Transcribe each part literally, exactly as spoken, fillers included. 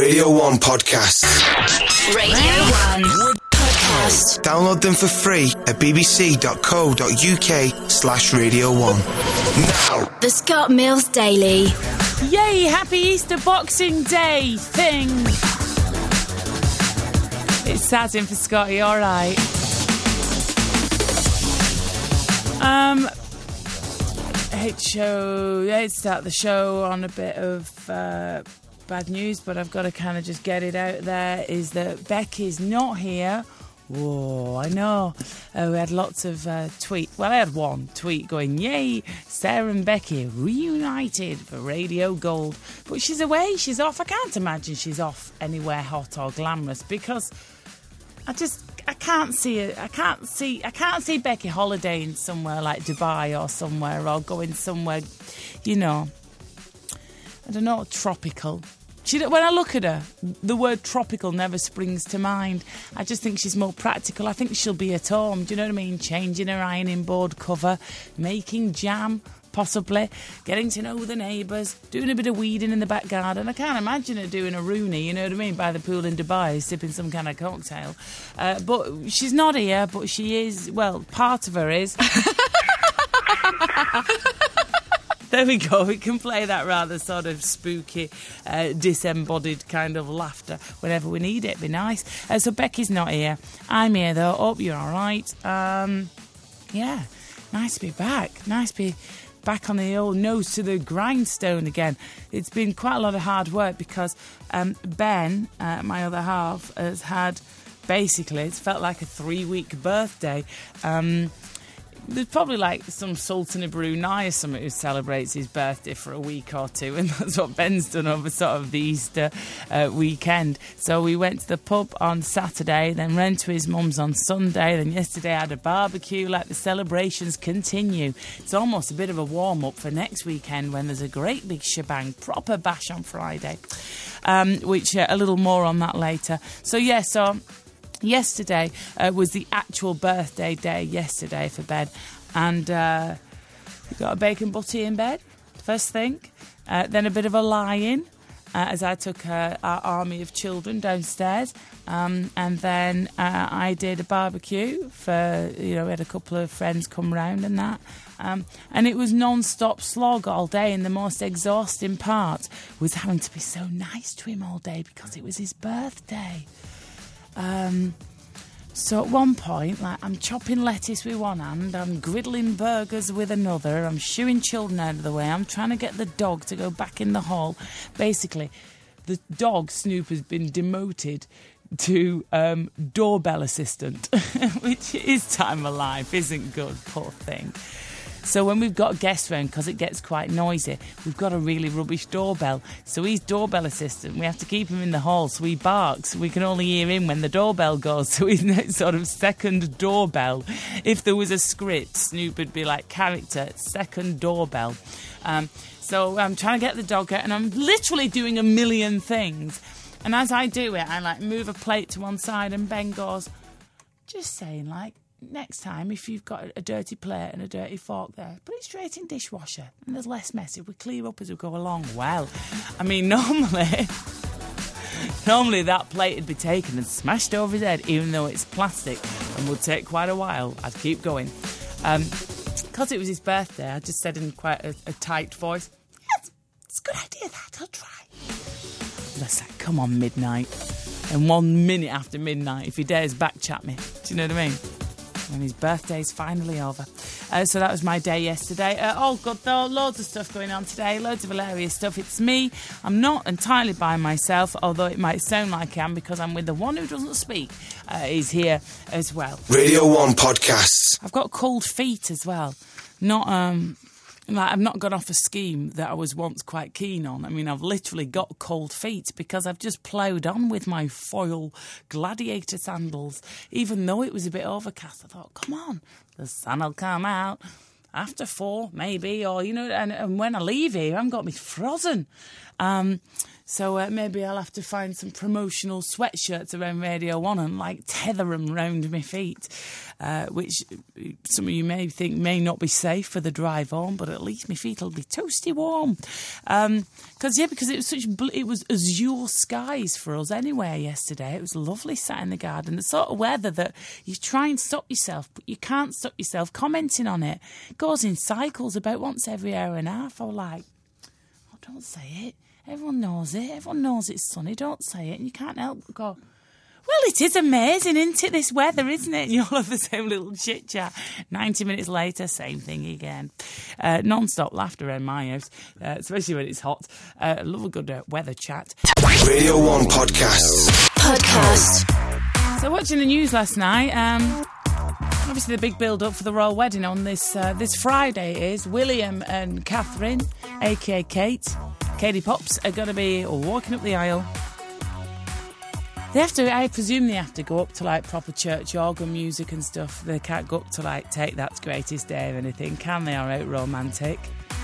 Radio one podcasts. Radio one podcast. Download them for free at bbc.co.uk slash Radio one. Now. The Scott Mills Daily. Yay, happy Easter Boxing Day thing. It's sad in for Scotty, alright. Um, hate show, let's start the show on a bit of uh, bad news, but I've got to kind of just get it out there, is that Becky's not here. Whoa, I know. Uh, we had lots of uh, tweet. Well, I had one tweet going, yay, Sarah and Becky reunited for Radio Gold. But she's away, she's off. I can't imagine she's off anywhere hot or glamorous, because I just, I can't see it. I can't see, I can't see Becky holidaying somewhere like Dubai or somewhere, or going somewhere, you know, I don't know, tropical. She, when I look at her, the word tropical never springs to mind. I just think she's more practical. I think she'll be at home, do you know what I mean? Changing her ironing board cover, making jam, possibly, getting to know the neighbours, doing a bit of weeding in the back garden. I can't imagine her doing a Rooney, you know what I mean, by the pool in Dubai, sipping some kind of cocktail. Uh, but she's not here, but she is, well, part of her is. There we go, we can play that rather sort of spooky, uh, disembodied kind of laughter whenever we need it. It'd be nice. Uh, so Becky's not here. I'm here though. Hope you're all right. Um, yeah, nice to be back. Nice to be back on the old nose to the grindstone again. It's been quite a lot of hard work because um, Ben, uh, my other half, has had basically, it's felt like a three-week birthday. Um... There's probably like some Sultan of Brunei or something who celebrates his birthday for a week or two, and that's what Ben's done over sort of the Easter uh, weekend. So we went to the pub on Saturday, then ran to his mum's on Sunday, then yesterday I had a barbecue. Like, the celebrations continue. It's almost a bit of a warm-up for next weekend when there's a great big shebang, proper bash on Friday, um, which uh, a little more on that later. So yeah, so... Yesterday uh, was the actual birthday day yesterday for Ben, and uh, we got a bacon butty in bed, first thing, uh, then a bit of a lie-in uh, as I took uh, our army of children downstairs, um, and then uh, I did a barbecue for, you know, we had a couple of friends come round and that, um, and it was non-stop slog all day, and the most exhausting part was having to be so nice to him all day because it was his birthday. Um, so at one point, like, I'm chopping lettuce with one hand, I'm griddling burgers with another, I'm shooing children out of the way, I'm trying to get the dog to go back in the hall. Basically, the dog, Snoop, has been demoted to um, doorbell assistant, which is time of life, isn't good, poor thing. So when we've got guests round, because it gets quite noisy, we've got a really rubbish doorbell. So he's doorbell assistant. We have to keep him in the hall, so he barks. We can only hear him when the doorbell goes. So he's that sort of second doorbell. If there was a script, Snoop would be like character, second doorbell. Um, so I'm trying to get the dog out, and I'm literally doing a million things. And as I do it, I like move a plate to one side, and Ben goes, just saying, like, next time, if you've got a dirty plate and a dirty fork there, put it straight in dishwasher, and there's less mess. If we clear up as we go along. Well, I mean, normally, normally that plate would be taken and smashed over his head, even though it's plastic and would take quite a while. I'd keep going. Um, because it was his birthday, I just said in quite a, a tight voice, yes, it's a good idea that, I'll try. And I said, come on, midnight. And one minute after midnight, if he dares back chat me. Do you know what I mean? And his birthday's finally over. Uh, so that was my day yesterday. Uh, all good though, loads of stuff going on today, loads of hilarious stuff. It's me. I'm not entirely by myself, although it might sound like I am because I'm with the one who doesn't speak. Uh, he's here as well. Radio one podcasts. I've got cold feet as well. Not um. Like, I've not gone off a scheme that I was once quite keen on. I mean, I've literally got cold feet because I've just ploughed on with my foil gladiator sandals. Even though it was a bit overcast, I thought, come on, the sun will come out after four, maybe, or, you know, and, and when I leave here, I've got me frozen. Um, So uh, maybe I'll have to find some promotional sweatshirts around Radio one and, like, tether them round my feet, uh, which some of you may think may not be safe for the drive home, but at least my feet will be toasty warm. Um, cause, yeah, because it was such bl- it was azure skies for us anyway yesterday. It was lovely sat in the garden. The sort of weather that you try and stop yourself, but you can't stop yourself commenting on it. It goes in cycles about once every hour and a half. I was like, oh, don't say it. Everyone knows it. Everyone knows it's sunny. Don't say it. And you can't help but go, well, it is amazing, isn't it, this weather, isn't it? And you all have the same little chit-chat. ninety minutes later, same thing again. Uh, non-stop laughter around my house, uh, especially when it's hot. Uh, I love a good uh, weather chat. Radio one Podcasts. Podcast. So watching the news last night, um... obviously, the big build-up for the royal wedding on this uh, this Friday is William and Catherine, a k a. Kate, Katie Pops, are going to be walking up the aisle. They have to, I presume they have to go up to, like, proper church organ music and stuff. They can't go up to, like, Take That's Greatest Day or anything, can they? All right, romantic.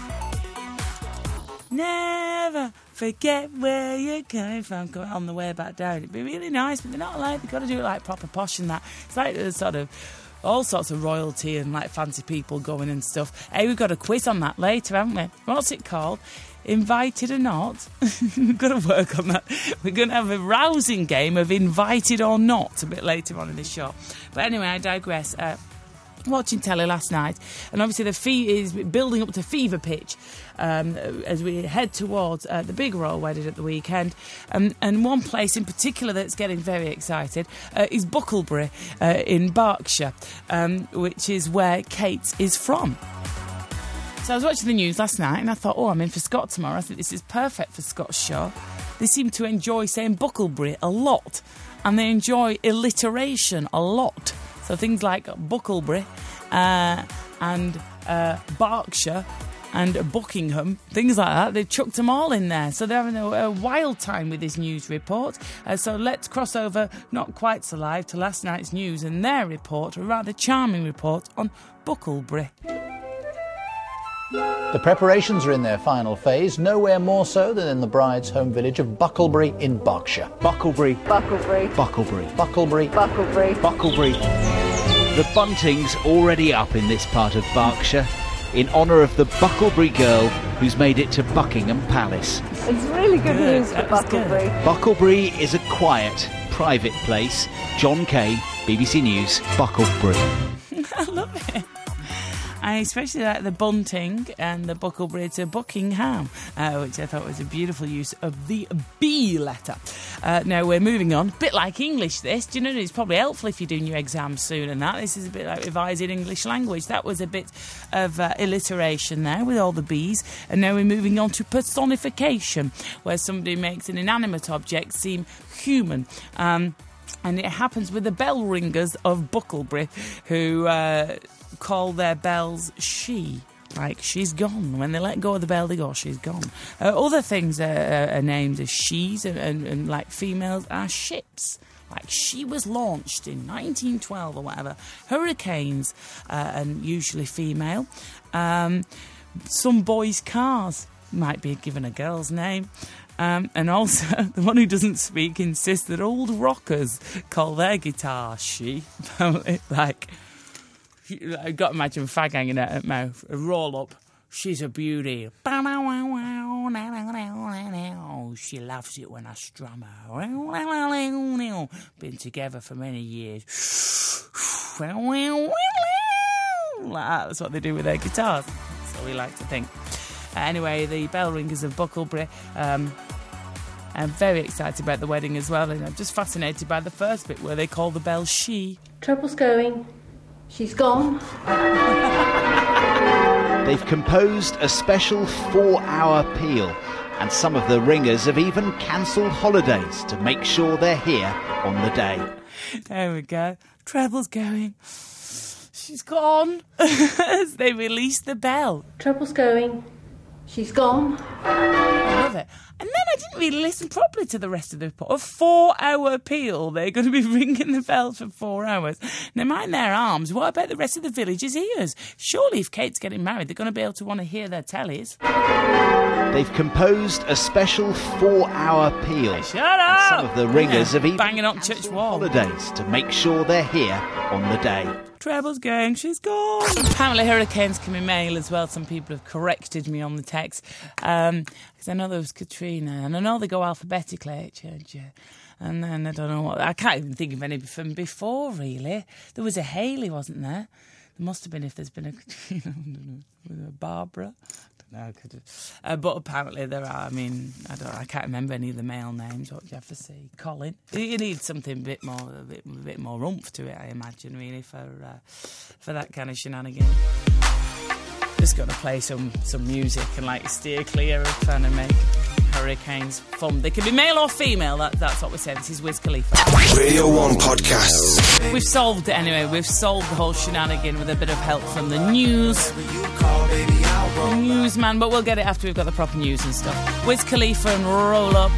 Never forget where you're coming from, coming on the way back down. It'd be really nice, but they're not allowed. They've got to do it like proper posh and that. It's like the sort of all sorts of royalty and like fancy people going and stuff. Hey, we've got a quiz on that later, haven't we? What's it called? Invited or not? We've got to work on that. We're going to have a rousing game of invited or not a bit later on in the show. But anyway, I digress. Uh, watching telly last night, and obviously the fee is building up to fever pitch um, as we head towards uh, the big royal wedding at the weekend. Um, and one place in particular that's getting very excited uh, is Bucklebury uh, in Berkshire, um, which is where Kate is from. So I was watching the news last night and I thought, oh, I'm in for Scott tomorrow. I think this is perfect for Scott's show. They seem to enjoy saying Bucklebury a lot, and they enjoy alliteration a lot. So things like Bucklebury uh, and uh, Berkshire and Buckingham, things like that, they've chucked them all in there. So they're having a, a wild time with this news report. Uh, so let's cross over, not quite so live, to last night's news and their report, a rather charming report on Bucklebury. The preparations are in their final phase, nowhere more so than in the bride's home village of Bucklebury in Berkshire. Bucklebury. Bucklebury. Bucklebury. Bucklebury. Bucklebury. Bucklebury. The bunting's already up in this part of Berkshire in honour of the Bucklebury girl who's made it to Buckingham Palace. It's really good, Good, news for that was Bucklebury. Bucklebury is a quiet, private place. John Kay, B B C News, Bucklebury. I love it. I especially like the bunting and the Bucklebury to Buckingham, uh, which I thought was a beautiful use of the B letter. Uh, now we're moving on. Bit like English, this. Do you know, it's probably helpful if you're doing your exams soon and that. This is a bit like revising English language. That was a bit of uh, alliteration there with all the B's. And now we're moving on to personification, where somebody makes an inanimate object seem human. Um, and it happens with the bell ringers of Bucklebury, who... Uh, call their bells she, like she's gone. When they let go of the bell, they go, she's gone. Uh, other things are, are named as she's, and, and, and like females are ships. Like she was launched in nineteen twelve or whatever. Hurricanes, uh, and usually female. Um, some boys' cars might be given a girl's name. Um, and also, the one who doesn't speak insists that old rockers call their guitar she. Like... I've got to imagine a fag hanging out her mouth. A roll up. She's a beauty. She loves it when I strum her. Been together for many years. That's what they do with their guitars. So we like to think. Uh, anyway, the bell ringers of Bucklebury. Um, I'm very excited about the wedding as well. And I'm just fascinated by the first bit where they call the bell she. Trouble's going. She's gone. They've composed a special four-hour peal, and some of the ringers have even cancelled holidays to make sure they're here on the day. There we go. Trouble's going. She's gone. As they release the bell. Trouble's going. She's gone. I love it. And then I didn't really listen properly to the rest of the report. A four-hour appeal. They're going to be ringing the bells for four hours. Now, mind their arms. What about the rest of the village's ears? Surely if Kate's getting married, they're going to be able to want to hear their tellies. They've composed a special four-hour peal. Shut up! And some of the ringers Yeah, have even banging on cancelled church wall. holidays to make sure they're here on the day. Treble's going, she's gone. Apparently hurricanes can be male as well. Some people have corrected me on the text. Um, because I know there was Katrina, and I know they go alphabetically, change it. And then I don't know what... I can't even think of any from before, really. There was a Haley, wasn't there? There must have been if there's been a Katrina. I don't know. A Barbara. I don't know. Could have, uh, but apparently there are. I mean, I don't. I can't remember any of the male names. What do you have to say? Colin. You need something a bit more, a bit, a bit more oomph to it, I imagine, really, for uh, for that kind of shenanigan. Just got to play some some music and like steer clear of trying to make hurricanes fun. They can be male or female. That, that's what we say. This is Wiz Khalifa. Radio one podcasts. We've solved it anyway. We've solved the whole shenanigan with a bit of help from the news. The newsman, but we'll get it after we've got the proper news and stuff. Wiz Khalifa and Roll Up.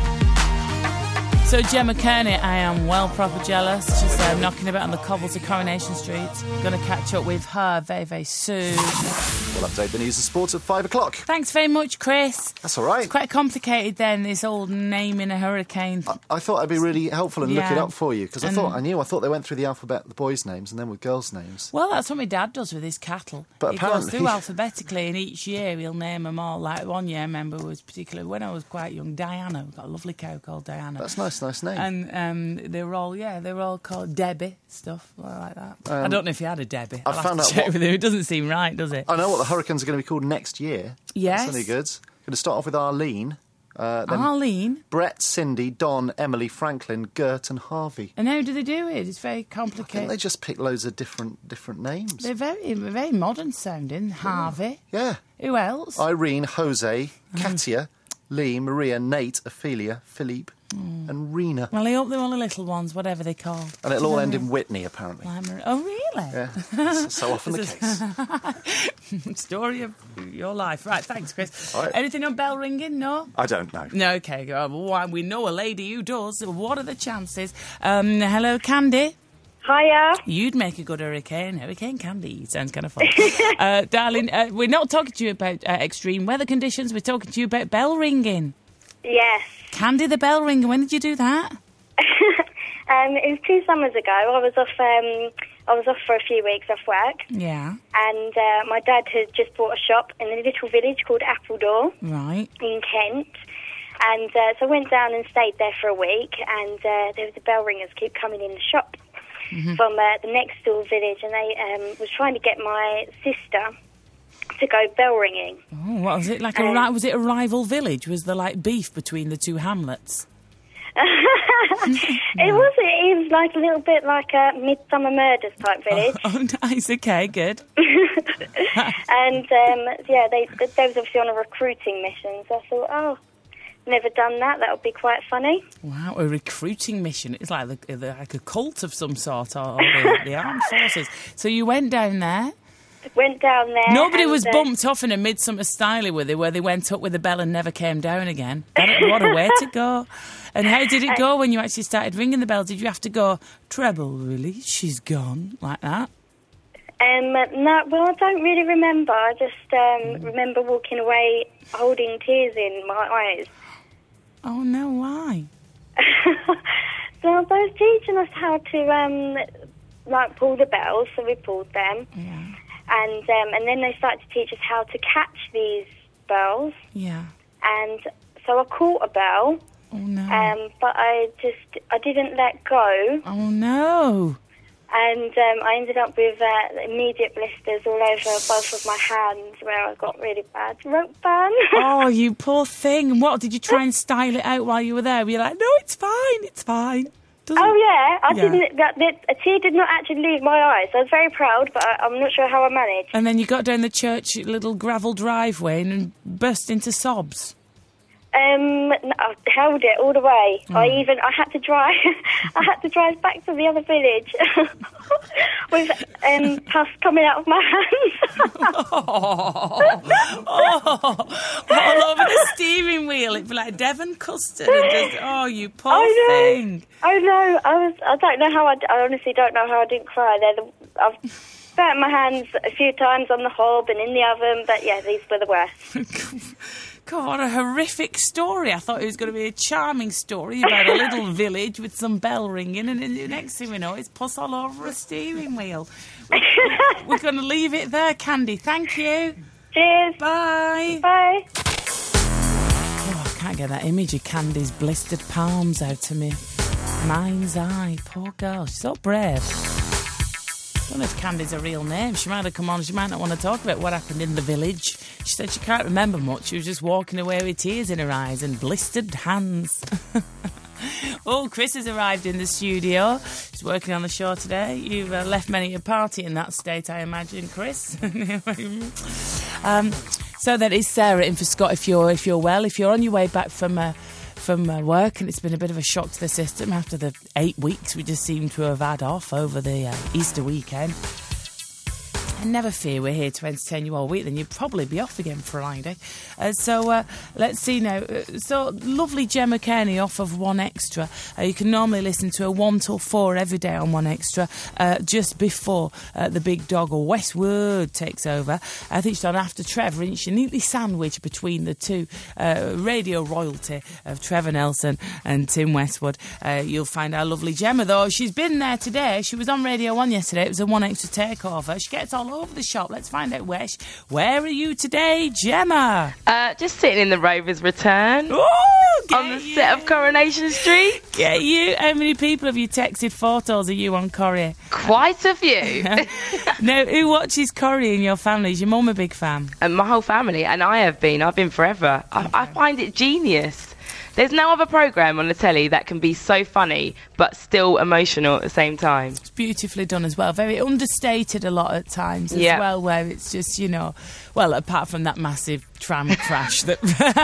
So Gemma Kearney, I am well proper jealous. She's uh, knocking about on the cobbles of Coronation Street. Going to catch up with her very, very soon. We'll update the news and sports at five o'clock. Thanks very much, Chris. That's all right. It's quite complicated then, this old naming a hurricane. I, I thought I'd be really helpful and Yeah. look it up for you, because I And- thought I knew. I thought they went through the alphabet, the boys' names, and then with girls' names. Well, that's what my dad does with his cattle. But he goes apparently- through alphabetically, and each year he'll name them all. Like one year, I remember, was particularly when I was quite young, Diana. We've got a lovely cow called Diana. That's a nice, nice name. And um, they were all, yeah, they were all called Debbie, stuff like that. I Um, don't know if he had a Debbie. I I'll have found to out check what- with him. It doesn't seem right, does it? I know what the Hurricanes are going to be called next year. Yes. That's really good. Going to start off with Arlene, uh, then Arlene. Brett, Cindy, Don, Emily, Franklin, Gert, and Harvey. And how do they do it? It's very I think complicated. they just pick loads of different different names. They're very, very modern sounding. Harvey. Yeah. Who else? Irene, Jose, Uh-huh. Katia, Lee, Maria, Nate, Ophelia, Philippe, Hmm. and Rena. Well, I hope they're all the little ones, whatever they're called. And it'll all end in Whitney, apparently. Like Mar- Oh, really? Yeah, that's so often the case. Story of your life. Right, thanks, Chris. All right. Anything on bell ringing? No? I don't know. No, okay. Uh, well, we know a lady who does. What are the chances? Um, hello, Candy. Hiya. You'd make a good hurricane. Hurricane Candy. Sounds kind of fun. uh, darling, uh, we're not talking to you about uh, extreme weather conditions. We're talking to you about bell ringing. Yes. Candy the bell ringer. When did you do that? um, it was two summers ago. I was off. Um, I was off for a few weeks off work, Yeah. and uh, my dad had just bought a shop in a little village called Appledore Right. in Kent. And uh, so I went down and stayed there for a week, and uh, there was the bell ringers keep coming in the shop Mm-hmm. from uh, the next door village, and they um, was trying to get my sister to go bell ringing. Oh, what was it like? A Um, ri- was it a rival village? Was there like beef between the two hamlets? It was it was like a little bit like a Midsummer Murders type village. Oh, nice. Okay, good. And um, yeah, they they was obviously on a recruiting mission. So I thought, oh, never done that. That would be quite funny. Wow, a recruiting mission. It's like the, the, like a cult of some sort, or, or the, the armed forces. So you went down there. Went down there. Nobody and, was uh, bumped off in a Midsummer Style with it, where they went up with the bell and never came down again. That, what a way to go. And how did it go when you actually started ringing the bell? Did you have to go, treble, really? She's gone, like that? Um, no, well, I don't really remember. I just um, remember walking away holding tears in my eyes. Oh, no, why? So they were teaching us how to, um, like, pull the bells, so we pulled them. Yeah. And um, and then they started to teach us how to catch these bells. Yeah. And so I caught a bell, Oh, no. um, but I just, I didn't let go. oh, no. And um, I ended up with uh, immediate blisters all over both of my hands where I got really bad rope burn. Oh, you poor thing. And what, did you try and style it out while you were there? Were you like, no, it's fine, it's fine? Doesn't- Oh, yeah. I Yeah. didn't. That, that, a tear did not actually leave my eyes. I was very proud, but I, I'm not sure how I managed. And then you got down the church little gravel driveway and burst into sobs. Um, no, I held it all the way. Mm. I even I had to drive. I had to drive back to the other village with um, pus coming out of my hands. oh, oh, all over the steering wheel. It'd be like Devon custard. And just, oh, you poor I know. thing. I know. I was. I don't know how. I, I honestly don't know how I didn't cry. They're the, I've burnt my hands a few times on the hob and in the oven, but yeah, these were the worst. God, what a horrific story. I thought it was going to be a charming story about a little village with some bell ringing, and then the next thing we know, it's pus all over a steering wheel. We're, we're going to leave it there, Candy. Thank you. Cheers. Bye. Bye. Oh, I can't get that image of Candy's blistered palms out of me. Mind's eye. Poor girl. She's so brave. I don't know if Candy's a real name. She might have come on. She might not want to talk about what happened in the village. She said she can't remember much. She was just walking away with tears in her eyes and blistered hands. Oh, Chris has arrived in the studio. He's working on the show today. You've uh, left many a party in that state, I imagine, Chris. um, so that is Sarah in for Scott. If you're if you're well, if you're on your way back from. Uh, from uh, work, and it's been a bit of a shock to the system after the eight weeks we just seem to have had off over the uh, Easter weekend. And never fear, we're here to entertain you all week, then you'll probably be off again Friday. Uh, so uh, let's see now. Uh, so lovely Gemma Kearney off of One Extra. Uh, you can normally listen to a one till four every day on One Extra, uh, just before uh, the big dog or Westwood takes over. I think she's on after Trevor, and she's neatly sandwiched between the two uh, radio royalty of Trevor Nelson and Tim Westwood. Uh, you'll find our lovely Gemma, though. She's been there today. She was on Radio one yesterday. It was a One Extra takeover. She gets all over the shop. Let's find out where she, where are you today, Gemma? Uh, just sitting in the Rovers Return. Ooh, on the you. set of Coronation Street. Get you. How many people have you texted photos of you on Corrie? Quite a few. Now, who watches Corrie in your family? Is your mum a big fan? And my whole family, and I have been. I've been forever. I, I find it genius. There's no other programme on the telly that can be so funny but still emotional at the same time. It's beautifully done as well. Very understated a lot at times as yeah. well, where it's just, you know, well, apart from that massive tram crash that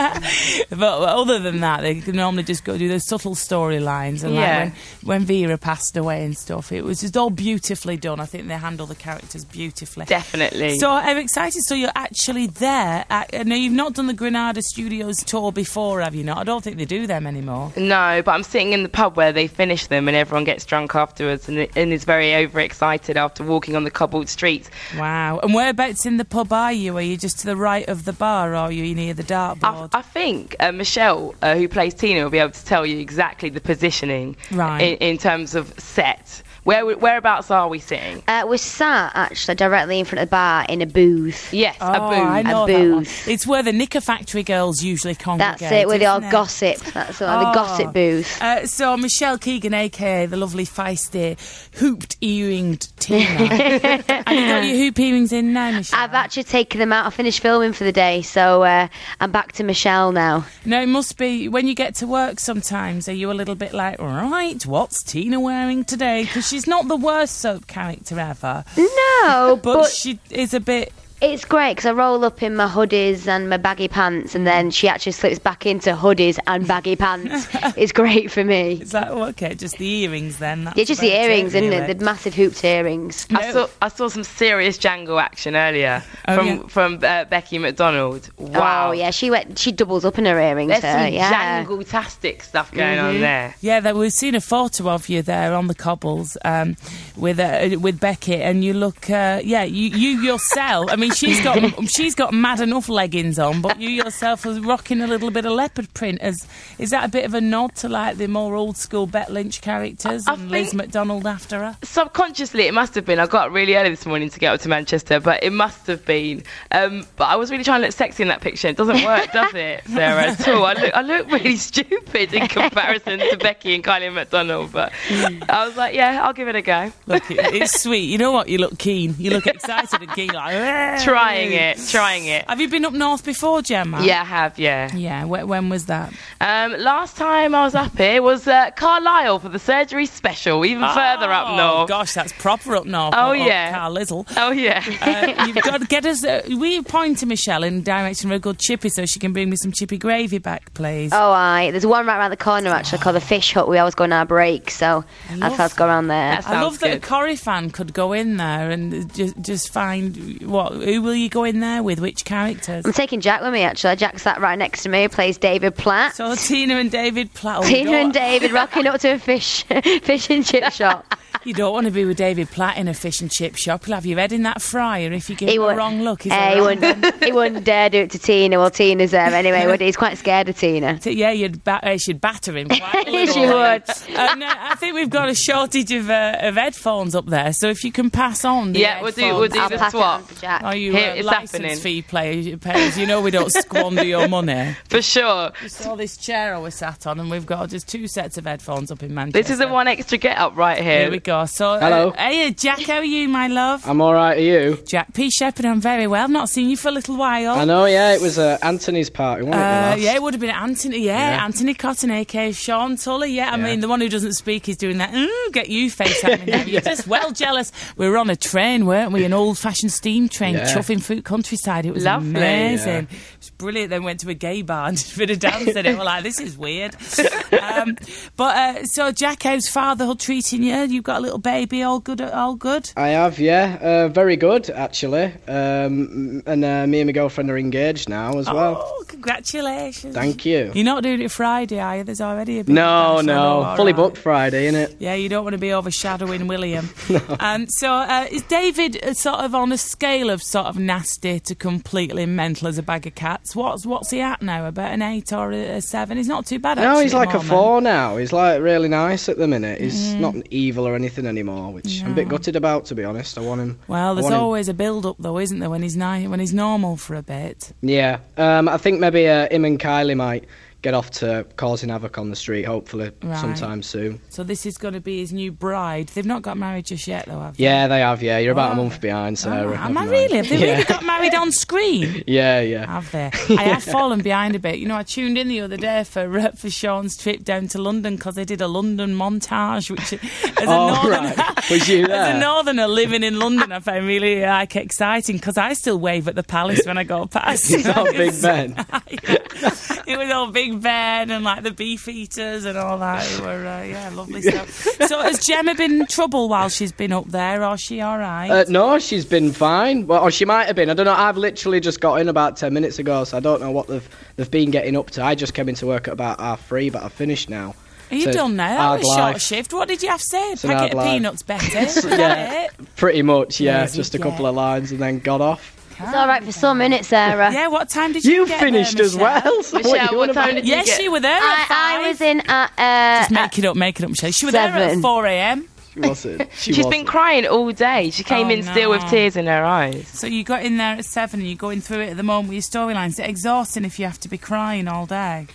but other than that, they can normally just go do the subtle storylines, and yeah. like when, when Vera passed away and stuff, it was just all beautifully done. I think they handle the characters beautifully. Definitely. So I'm excited. So you're actually there at, now you've not done the Granada Studios tour before, have you not? I don't think they do them anymore. No, but I'm sitting in the pub where they finish them and everyone gets drunk afterwards and, and is very overexcited after walking on the cobbled streets. Wow. And whereabouts in the pub are you? Are you just to the right of the bar, or are you near the dartboard? I, I think uh, Michelle, uh, who plays Tina, will be able to tell you exactly the positioning right. in, in terms of set. Where whereabouts are we sitting? Uh, we're sat actually directly in front of the bar in a booth. Yes, oh, a booth. I know a that booth. one. It's where the Knicker Factory girls usually congregate. That's it, where they all it? gossip. That's all, oh. the gossip booth. Uh, so Michelle Keegan, aka the lovely feisty hooped earringed Tina. Have you got your hoop earrings in now, Michelle? I've actually taken them out. I finished filming for the day, so uh, I'm back to Michelle now. No, it must be when you get to work sometimes, are you a little bit like, right, what's Tina wearing today? Because she's not the worst soap character ever. No, but, but she is a bit... It's great because I roll up in my hoodies and my baggy pants, and then she actually slips back into hoodies and baggy pants. It's great for me. It's like, oh, okay, just the earrings then. That's yeah, just the earrings, it, isn't really. it? The massive hooped earrings. I saw I saw some serious Django action earlier oh, from yeah. from uh, Becky McDonald. Wow. Oh yeah, she went. She doubles up in her earrings. There's her, some yeah. Django-tastic stuff going mm-hmm. on there. Yeah, that we've seen a photo of you there on the cobbles um, with uh, with Becky, and you look, uh, yeah, you you yourself. I mean, she's got she's got mad enough leggings on, but you yourself are rocking a little bit of leopard print. As is that a bit of a nod to like the more old school Bet Lynch characters I, I and Liz McDonald after her? Subconsciously, it must have been. I got up really early this morning to get up to Manchester, but it must have been. Um, but I was really trying to look sexy in that picture. It doesn't work, does it, Sarah? At all. I look, I look really stupid in comparison to Becky and Kylie McDonald. But I was like, yeah, I'll give it a go. Look, it, it's sweet. You know what? You look keen. You look excited and keen. Like, Trying it, trying it. Have you been up north before, Gemma? Yeah, I have, yeah. Yeah, wh- when was that? Um, last time I was up here was uh, Carlisle for the surgery special, even oh, further up north. Gosh, that's proper up north. Oh, up yeah. Carlisle. Oh, yeah. uh, you've got to get us... Uh, will you point to Michelle in the direction of a good chippy so she can bring me some chippy gravy back, please? Oh, aye. There's one right around the corner, actually, oh. called the Fish Hut. We always go on our break, so I'd have to go around there. I love that a Corrie fan could go in there and just, just find... what? Who will you go in there with? Which characters? I'm taking Jack with me, actually. Jack sat right next to me, who plays David Platt. So Tina and David Platt. Oh, Tina and David rocking up to a fish fish and chip shop. You don't want to be with David Platt in a fish and chip shop. He'll have your head in that fryer if you give him a wrong look. Uh, he, wouldn't, he wouldn't dare do it to Tina. Well, Tina's there anyway, would he? He's quite scared of Tina. Yeah, you'd ba- uh, she'd batter him quite a little. She would. And, uh, I think we've got a shortage of, uh, of headphones up there, so if you can pass on the Yeah, we'll do, we'll do I'll the pass swap. it on to Jack. Are you Here, uh, it's licence happening. fee players, payers? You know we don't squander your money. For sure. You saw this chair I was sat on, and we've got just two sets of headphones up in Manchester. This is the one extra get up right here. Here we go. So, Hello. Uh, hey, Jack, how are you, my love? I'm all right. Are you? Jack P. Shepherd, I'm very well. I've not seen you for a little while. I know. Yeah, it was uh, Anthony's party, wasn't it? Uh, last? yeah, it would have been Anthony. Yeah, Yeah. Anthony Cotton, aka Sean Tully. Yeah, I Yeah. mean the one who doesn't speak is doing that. Mm, get you face at me now. You're just well jealous. We were on a train, weren't we? An old-fashioned steam train, Yeah. chuffing through countryside. It was Lovely. amazing. Yeah. It was brilliant. Then went to a gay bar and did a bit of dance in it. We're like, this is weird. um, but uh, so, Jack, how's fatherhood treating you? You've got a little baby. All good. All good. I have, yeah. Uh, very good, actually. Um, and uh, me and my girlfriend are engaged now as well. Oh, congratulations! Thank you. You're not doing it Friday, are you? There's already a big No, dance, no. all Fully right. booked Friday, innit? Yeah, you don't want to be overshadowing William. no. Um, so uh, is David uh, sort of on a scale of sort of nasty to completely mental as a bag of cats? What's what's he at now? About an eight or a, a seven? He's not too bad. No, actually, he's at like the a moment. four now. He's like really nice at the minute. He's Mm. not evil or anything anymore, which I'm a bit gutted about, to be honest. I want him. Well, I there's want him- always a build-up, though, isn't there, when he's ni- when he's normal for a bit? Yeah, um, I think maybe uh, him and Kylie might get off to causing havoc on the street, hopefully, Right. sometime soon. So this is going to be his new bride. They've not got married just yet, though, have they? Yeah, they have, yeah. You're about Oh. a month behind, Sarah. Oh, am never I mind. really? Have they Yeah. really got married on screen? Yeah, yeah. Have they? I have fallen behind a bit. You know, I tuned in the other day for uh, for Sean's trip down to London because they did a London montage, which as a Oh, northerner, right. Was you as there? a northerner living in London, I find really like exciting because I still wave at the Palace when I go past. It's not Big Ben. It was all Big Ben and like the beef eaters and all that. It were uh, yeah, lovely stuff. So has Gemma been in trouble while she's been up there, or is she all right? Uh, no, she's been fine. Well, or she might have been. I don't know. I've literally just got in about ten minutes ago, so I don't know what they've they've been getting up to. I just came into work at about half three, but I've finished now. Are you So, done now? That hard was a short life. shift. What did you have to say? It's an Packet hard of life. peanuts better. Is that Yeah, it? pretty much. Yeah, Yes, just a yeah. couple of lines and then got off. It's all right for some minutes, Sarah. Yeah, what time did you, You get finished there, as Michelle? well. So Michelle, what, you what on time about? did you Yes, get? she were there at I, five. I was in at... Uh, Just make it up, make it up, Michelle. She was there at Seven. four a.m. She wasn't. She She's wasn't. been crying all day. She came Oh, in still with no. tears in her eyes. So you got in there at seven and you're going through it at the moment with your storylines. Is it exhausting if you have to be crying all day?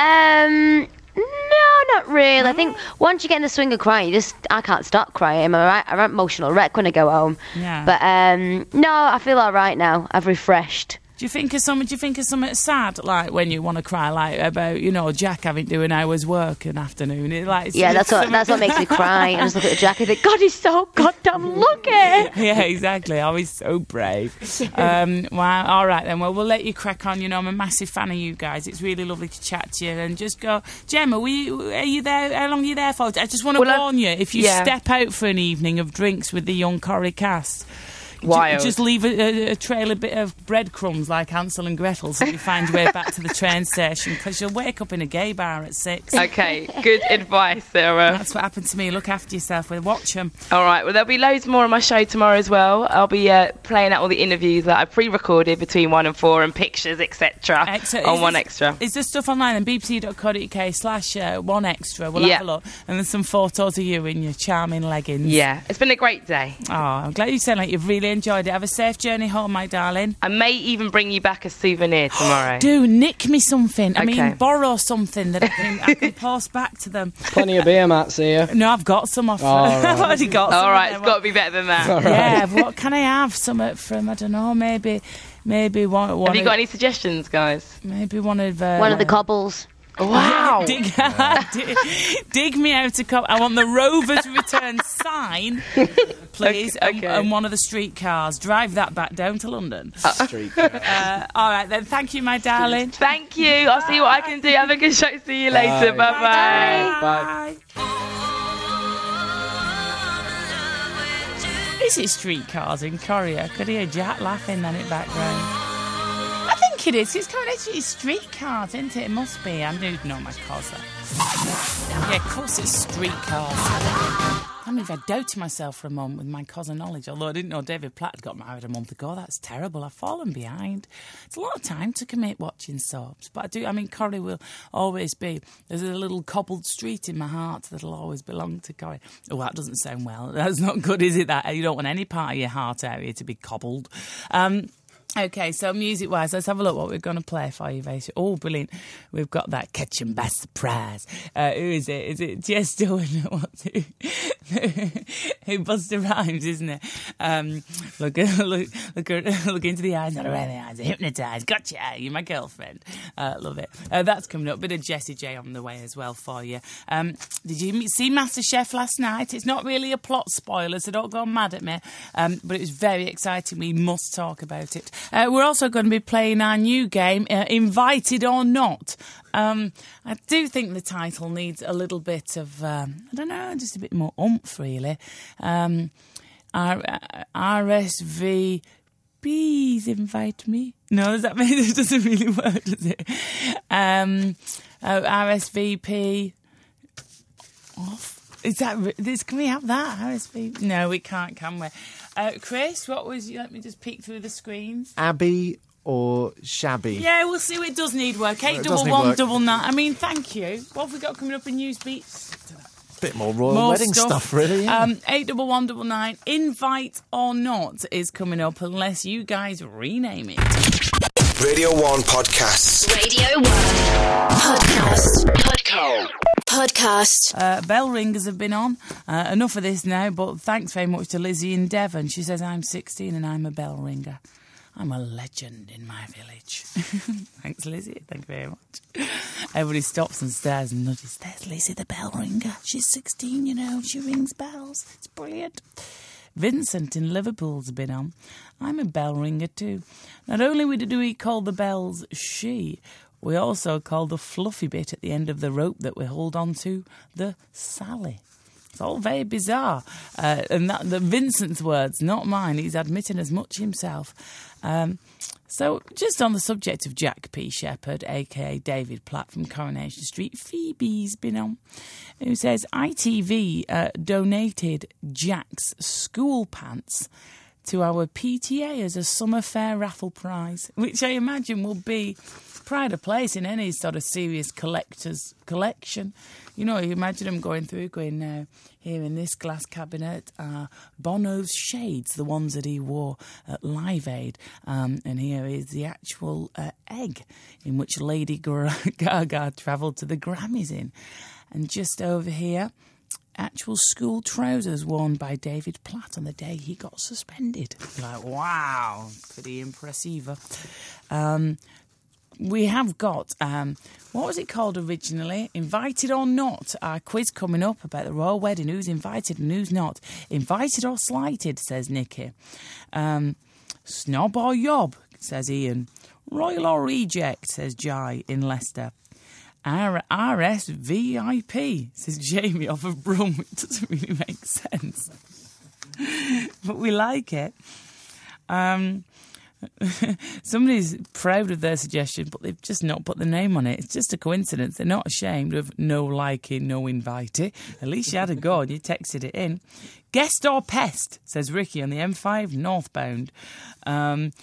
Um, no, not really. I think once you get in the swing of crying, you just I can't stop crying. I'm alright. I'm an emotional wreck when I go home. Yeah. But um, no, I feel all right now. I've refreshed. Do you think of something? Do you think of something sad, like when you want to cry, like about you know Jack having to do an hour's work an afternoon? It, like Yeah, that's what something- that's what makes me cry. I just look at Jack and think, God, he's so goddamn lucky. Yeah, exactly. Oh, he's so brave. Um, wow. All right then. Well, we'll let you crack on. You know, I'm a massive fan of you guys. It's really lovely to chat to you. And just go, Gemma. Were you, are you there? How long are you there for? I just want to Well, I- warn you: if you yeah. step out for an evening of drinks with the young Corrie cast. Wild. Ju- Just leave a, a, a trail a bit of breadcrumbs like Hansel and Gretel so you find your way back to the train station because you'll wake up in a gay bar at six. Okay, good advice, Sarah. That's what happened to me. Look after yourself. We'll watch them. All right, well, there'll be loads more on my show tomorrow as well. I'll be uh, playing out all the interviews that I pre-recorded between one and four and pictures, et cetera Extra. on Is One this- Extra. Is there stuff online on b b c dot co dot u k slash one extra? We'll Yeah. have a look. And there's some photos of you in your charming leggings. Yeah, it's been a great day. Oh, I'm glad you sound like you've really enjoyed it. Have a safe journey home, my darling. I may even bring you back a souvenir tomorrow. Do nick me something. I Okay. mean, borrow something that I can, I can post back to them. Plenty of beer mats here. No, I've got some off. Oh, right. I've already got some. All right, of it's them. got to be better than that. All right. Yeah, what can I have? Some from, I don't know, maybe maybe one, one Have you of, got any suggestions, guys? maybe one of... Uh, One of the cobbles. Wow. dig, dig, dig me out a cop. I want the Rovers Return sign, please, Okay, and, okay. and one of the streetcars. Drive that back down to London. Street. Uh, all right, then. Thank you, my darling. Thank you. I'll see what I can do. Have a good show. See you later. Bye. Bye-bye. Bye. Is it streetcars in Korea? Could hear Jack laughing then in background. I think it is. It's coming actually it's streetcars, isn't it? It must be. I do know my cousin. Yeah, of course it's streetcars. I mean, if I doubted myself for a moment with my cousin knowledge, although I didn't know David Platt had got married a month ago. That's terrible. I've fallen behind. It's a lot of time to commit watching soaps. But I do, I mean, Corrie will always be, there's a little cobbled street in my heart that'll always belong to Corrie. Oh, that doesn't sound well. That's not good, is it, that? You don't want any part of your heart area to be cobbled. Um... Okay, so music-wise, let's have a look what we're going to play for you, Vasia. Oh, brilliant. We've got that Catch 'em by Surprise. Uh, who is it? Is it Jess Doan? What's it? Who Busta Rhymes, isn't it? Um, look, look, look, look into the eyes, not around the eyes. Hypnotised. Gotcha. You're my girlfriend. Uh, love it. Uh, that's coming up. Bit of Jessie J on the way as well for you. Um, did you see MasterChef last night? It's not really a plot spoiler, so don't go mad at me. Um, but it was very exciting. We must talk about it. Uh, we're also going to be playing our new game, uh, Invited or Not. Um, I do think the title needs a little bit of, um, I don't know, just a bit more oomph, really. Um, R- R S V P's invite me. No, does that mean it doesn't really work, does it? Um, uh, R S V P off. Is that, this, can we have that, R S V P? No, we can't, can we? Uh, Chris, what was, let me just peek through the screens. Abby or Shabby? Yeah, we'll see. It does need work. Eight Well, it double does need one, work. double nine. I mean, thank you. What have we got coming up in news beats? Bit more royal More wedding stuff, really. Yeah. Um, eight double one, double nine. Invite or Not is coming up unless you guys rename it. Radio one Podcasts. Radio one Podcast. Podcast. Podcast. Uh, bell ringers have been on. Uh, enough of this now, but thanks very much to Lizzie in Devon. She says, I'm sixteen and I'm a bell ringer. I'm a legend in my village. Thanks, Lizzie. Thank you very much. Everybody stops and stares and nudges. There's Lizzie the bell ringer. She's sixteen, you know. She rings bells. It's brilliant. Vincent in Liverpool's been on. I'm a bell ringer too. Not only do we call the bells she, we also call the fluffy bit at the end of the rope that we hold on to the Sally. It's all very bizarre. Uh, and that, the Vincent's words, not mine. He's admitting as much himself. Um, so, just on the subject of Jack P. Shepherd, a k a. David Platt from Coronation Street, Phoebe's been on, who says, I T V uh, donated Jack's school pants to our P T A as a summer fair raffle prize, which I imagine will be pride of place in any sort of serious collector's collection. You know, you imagine them going through, going, now, here in this glass cabinet are Bono's shades, the ones that he wore at Live Aid. Um, and here is the actual uh, egg in which Lady Gaga travelled to the Grammys in. And just over here, actual school trousers worn by David Platt on the day he got suspended. Like, wow, pretty impressive. Um, we have got, um, what was it called originally? Invited or Not? Our quiz coming up about the royal wedding. Who's invited and who's not? Invited or slighted, says Nikki. Um, snob or yob, says Ian. Royal or reject, says Jai in Leicester. R- RSVIP, says Jamie off of Brum. It doesn't really make sense. But we like it. Um, somebody's proud of their suggestion, but they've just not put the name on it. It's just a coincidence. They're not ashamed of no liking, no invitee. At least you had a go and you texted it in. Guest or pest, says Ricky on the M five northbound. Um,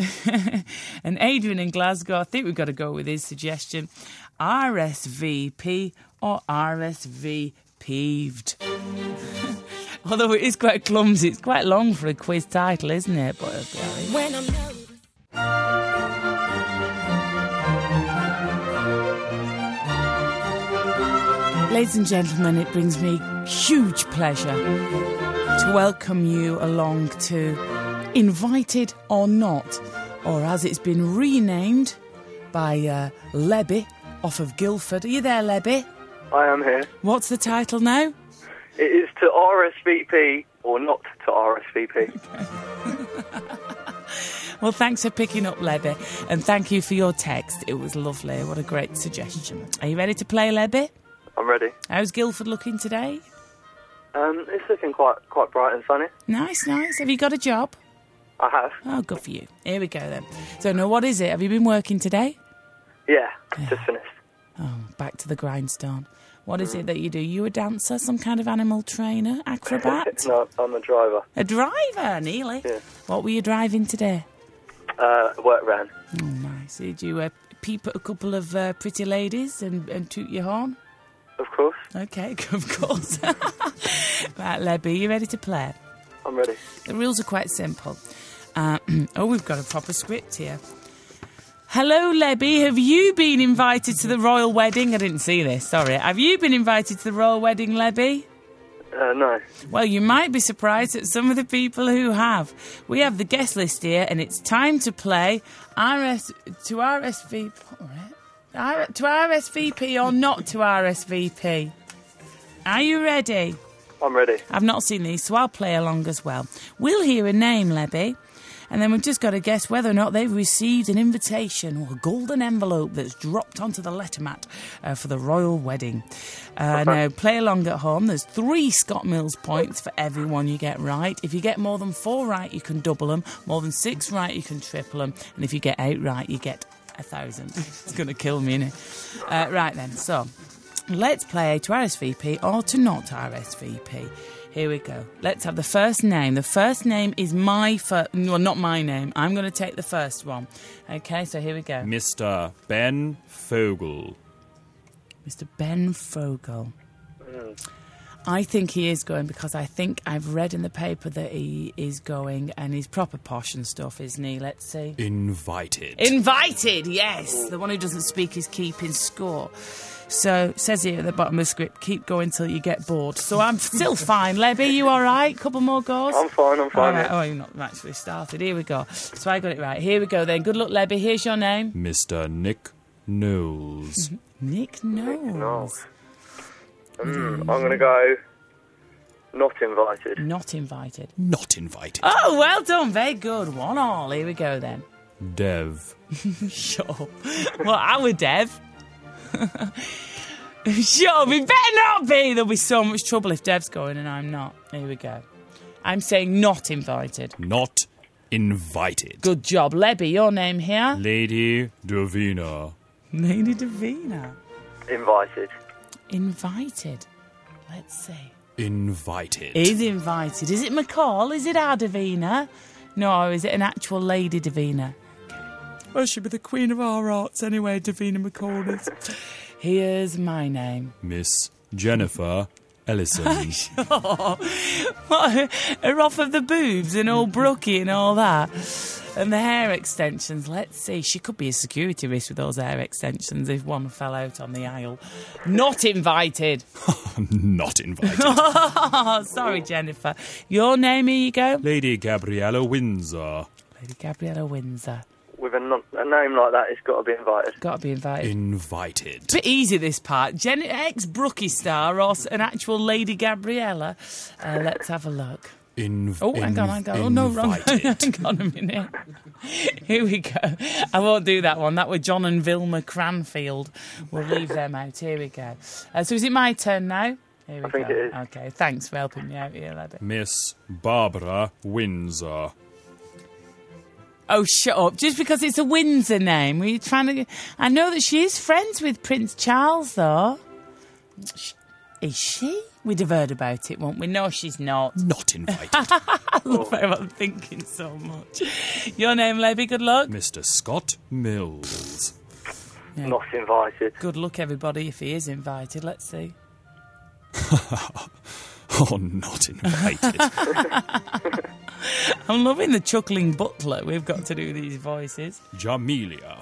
and Adrian in Glasgow, I think we've got to go with his suggestion. R S V P or R S V peeved. Although it is quite clumsy. It's quite long for a quiz title, isn't it? But When I'm nervous. Ladies and gentlemen, it brings me huge pleasure to welcome you along to Invited or Not, or as it's been renamed by uh, Lebby off of Guildford. Are you there, Lebby? I am here. What's the title now? It is to R S V P or not to R S V P. Well, thanks for picking up, Lebby, and thank you for your text. It was lovely. What a great suggestion. Are you ready to play, Lebby? I'm ready. How's Guildford looking today? Um, it's looking quite quite bright and sunny. Nice, nice. Have you got a job? I have. Oh, good for you. Here we go then. So, now, what is it? Have you been working today? Yeah, just finished. Oh, back to the grindstone. What is it that you do? You a dancer, some kind of animal trainer, acrobat? No, I'm a driver. A driver, nearly. Yeah. What were you driving today? Uh, work van. Oh, nice. Did you uh, peep at a couple of uh, pretty ladies and, and toot your horn? Of course. Okay, of course. Right, Lebby, you ready to play? I'm ready. The rules are quite simple. Uh, oh, we've got a proper script here. Hello, Lebby. Have you been invited to the royal wedding? I didn't see this, sorry. Have you been invited to the royal wedding, Lebby? Uh, no. Well, you might be surprised at some of the people who have. We have the guest list here, and it's time to play R S to R S V P. R- to R S V P or not to R S V P. Are you ready? I'm ready. I've not seen these, so I'll play along as well. We'll hear a name, Lebby, and then we've just got to guess whether or not they've received an invitation or a golden envelope that's dropped onto the lettermat uh, for the royal wedding. Uh, now, play along at home. There's three Scott Mills points for every one you get right. If you get more than four right, you can double them. More than six right, you can triple them. And if you get eight right, you get a thousand. It's going to kill me, innit? Uh, right then, so let's play to R S V P or to not R S V P. Here we go. Let's have the first name. The first name is my first... Well, not my name. I'm going to take the first one. Okay, so here we go. Mister Ben Fogel. Mister Ben Fogel. Mm. I think he is going because I think I've read in the paper that he is going and he's proper posh and stuff, isn't he? Let's see. Invited. Invited, yes. The one who doesn't speak is keeping score. So, says here at the bottom of the script, keep going till you get bored. So I'm still fine. Lebby, you all right? Couple more goes? I'm fine, I'm fine. All right. Oh, you've not actually started. Here we go. So I got it right. Here we go then. Good luck, Lebby. Here's your name. Mister Nick Knowles. Nick Knowles. Nick Knowles. Mm, I'm going to go not invited. Not invited. Not invited. Oh, well done. Very good. One all. Here we go then. Dev. Sure. Well, our Dev. Sure, we better not be. There'll be so much trouble if Dev's going and I'm not. Here we go. I'm saying not invited. Not invited. Good job. Lebby, your name here? Lady Davina. Lady Davina. Invited. Invited. Let's see. Invited. Is invited. Is it McCall? Is it our Davina? No, is it an actual Lady Davina? Well, she'll be the queen of our arts anyway, Davina McCall is. Here's my name. Miss Jennifer Ellison. Sure. What, her off of the boobs and all brooky and all that. And the hair extensions. Let's see. She could be a security risk with those hair extensions if one fell out on the aisle. Not invited. Not invited. Sorry, Jennifer. Your name, here you go. Lady Gabriella Windsor. Lady Gabriella Windsor. With a, non- a name like that, it's got to be invited. Got to be invited. Invited. Bit easy, this part. Jen- ex-Brookie star or an actual Lady Gabriella. Uh, let's have a look. In- oh, hang on, hang on. Invited. Oh, no, wrong. Hang on a minute. Here we go. I won't do that one. That was John and Vilma Cranfield. We'll leave them out. Here we go. Uh, so is it my turn now? Here we I think go. it is. Okay, thanks for helping me out here, Lebby. Miss Barbara Windsor. Oh, shut up. Just because it's a Windsor name. Were you trying to... I know that she is friends with Prince Charles, though. Is she? We'd have heard about it, won't we? No, she's not. Not invited. I love how I'm thinking so much. Your name, Lebby, good luck. Mister Scott Mills. Yeah. Not invited. Good luck, everybody, if he is invited. Let's see. Oh, not invited. I'm loving the chuckling butler. We've got to do these voices. Jamelia.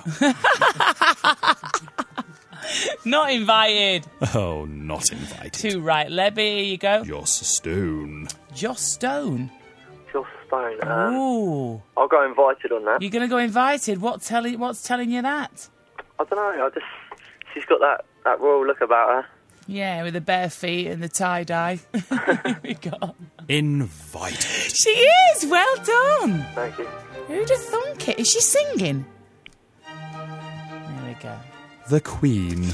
Not invited. Oh, not invited. Too right. Lebby, here you go. Joss Stone. Joss Stone? Joss Stone. Um, Ooh. I'll go invited on that. You're going to go invited? What tell- what's telling you that? I don't know. I just she's got that, that royal look about her. Yeah, with the bare feet and the tie-dye. Here we go. Invited. She is! Well done! Thank you. Who'd have thunk it? Is she singing? There we go. The Queen.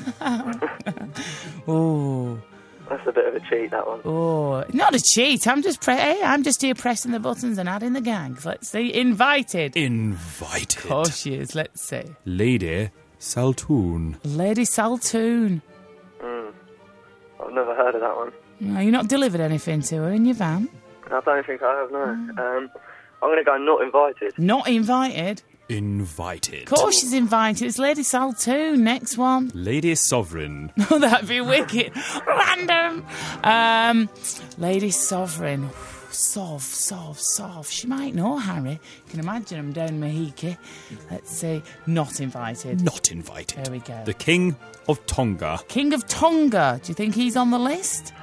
Oh. That's a bit of a cheat, that one. Oh, not a cheat. I'm just pre- hey, I'm just here pressing the buttons and adding the gangs. Let's see. Invited. Invited. Of course she is. Let's see. Lady Saltoon. Lady Saltoon. Mm. I've never heard of that one. No, you not delivered anything to her in your van? I don't think I have, no. Um, I'm going to go not invited. Not invited? Invited. Of course she's invited. It's Lady Saltoon. Next one. Lady Sovereign. Oh, that'd be wicked. Random. Um, Lady Sovereign. Sov, Sov, Sov. She might know Harry. You can imagine him down Mahiki. Let's see. Not invited. Not invited. There we go. The King of Tonga. King of Tonga. Do you think he's on the list?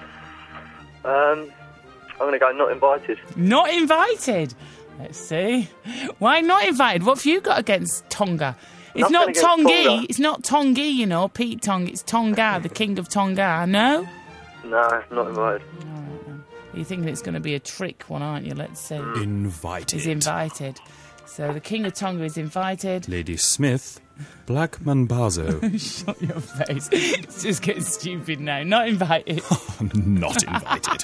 Um, I'm going to go not invited. Not invited. Let's see. Why not invited? What have you got against Tonga? It's Nothing not against Tongi. Tonga. It's not Tongi, you know, Pete Tong. It's Tonga, the King of Tonga. No? No, not invited. You're thinking it's going to be a trick one, aren't you? Let's see. Invited. He's invited. So the King of Tonga is invited. Lady Smith. Black Mambazo. Shut your face. It's just getting stupid now. Not invited. Not invited.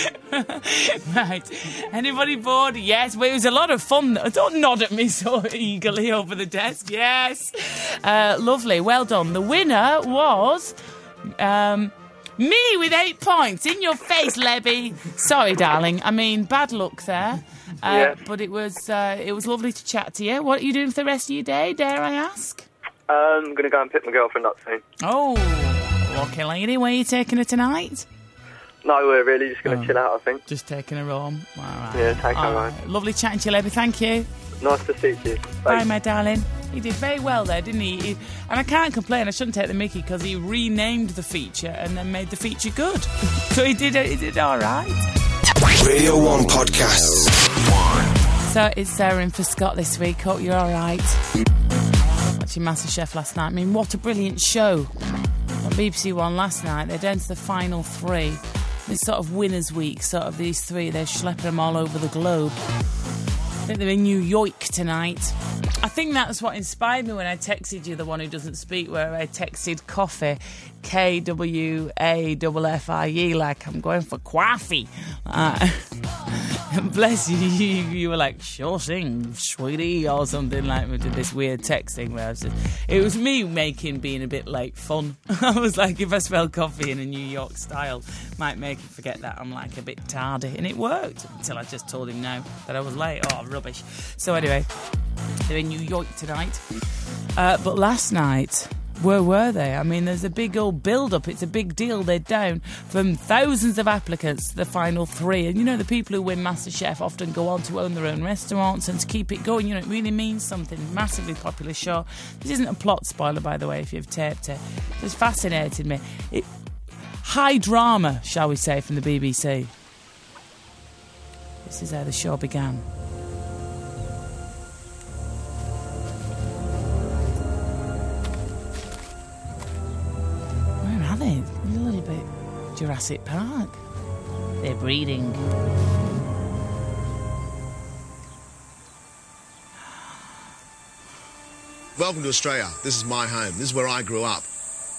Right. Anybody bored? Yes. Well, it was a lot of fun. Don't nod at me so eagerly over the desk. Yes. Uh, lovely. Well done. The winner was... Um, me with eight points. In your face, Lebby. Sorry, darling. I mean, bad luck there. Uh, Yeah. But it was uh, it was lovely to chat to you. What are you doing for the rest of your day, dare I ask? Um, I'm going to go and pick my girlfriend up soon. Oh, lucky lady. Where are you taking her tonight? No, we're really just going to Oh. chill out, I think. Just taking her home. All right. Yeah, take her All home. right. Lovely chatting to you, Lebby. Thank you. Nice to see you. Bye, my darling. He did very well there, didn't he? he and I can't complain. I shouldn't take the mickey because he renamed the feature and then made the feature good. So he did. He did all right. Radio one Podcasts. So it's Sarah in for Scott this week. Hope you're all right. Watching MasterChef last night. I mean, what a brilliant show. On B B C One last night, they're down to the final three. It's sort of winners' week, sort of these three. They're schlepping them all over the globe. I think they're in New York tonight. I think that's what inspired me when I texted you, the one who doesn't speak, where I texted coffee, K W A F F I E, like I'm going for coffee. Uh, bless you, you, you were like, sure thing, sweetie, or something like we did this weird texting where I was just, it was me making being a bit late fun. I was like, if I spell coffee in a New York style, might make him forget that I'm like a bit tardy. And it worked until I just told him now that I was late. Oh, rubbish. So anyway, they're in New York tonight. Uh, but last night, where were they? I mean, there's a big old build-up. It's a big deal. They're down from thousands of applicants to the final three. And, you know, the people who win MasterChef often go on to own their own restaurants and to keep it going. You know, it really means something. Massively popular show. This isn't a plot spoiler, by the way, if you've taped it. It's fascinated me. It, high drama, shall we say, from the B B C. This is how the show began. Where are they? They're a little bit Jurassic Park. They're breeding. Welcome to Australia. This is my home. This is where I grew up.